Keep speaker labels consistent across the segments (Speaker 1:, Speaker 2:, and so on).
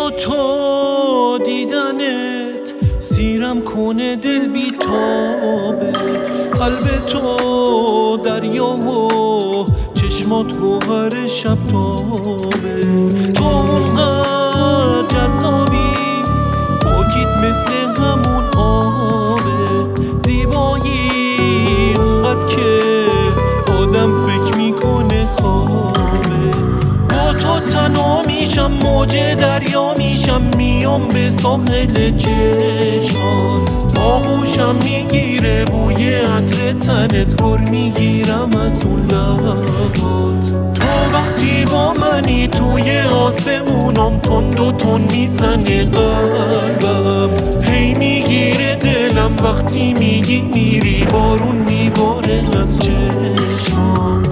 Speaker 1: و تو دیدنت سیرم کنه دل بی تابه. قلب تو دریا و چشمات گوهر شب تابه. تو اونقدر جذابی پاکیت مثل همون آبه. زیبایی اونقدر که آدم فکر میکنه خوابه. با تو تنها میشم موج دریا میشم میام به ساحل چشمات. آغوشم میگیره بوی عطر تنت گر میگیرم از اون لبات. تو وقتی با منی توی آسمونم تند و تند میزنه قلبم. هی میگیره دلم وقتی میگی میری بارون میباره از چشمام.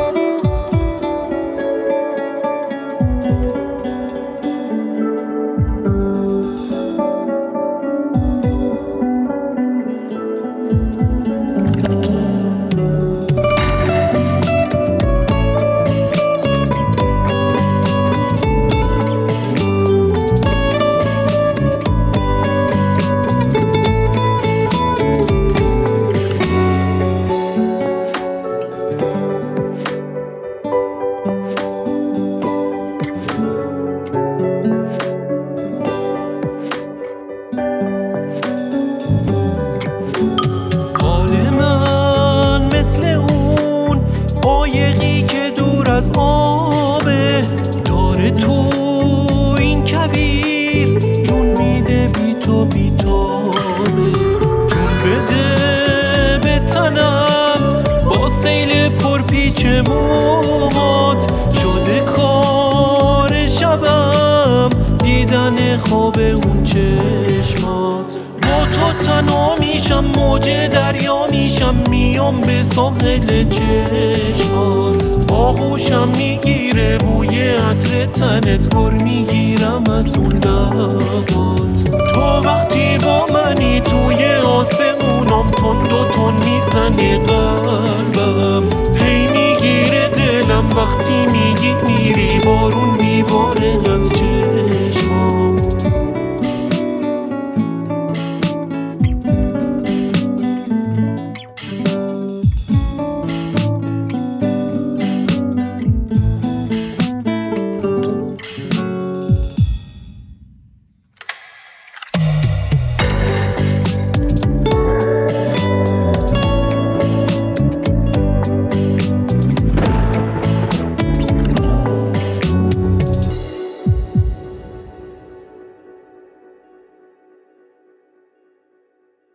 Speaker 1: قایقی که دور از آبه داره تو این کویر جون میده بی تو بی تابه. جون بده به تنم با سیل پرپیچ موهات. شده کار شبم دیدن خواب اون چشمات. با تو تنها میشم موج دریا میشم میام به ساحل چشمات. آغوشم میگیره بوی عطر تنت گر میگیرم از اون لبات. تو وقتی با منی توی آسمونم تند و تند میزنه قلبم. هی میگیره دلم وقتی میگی میری با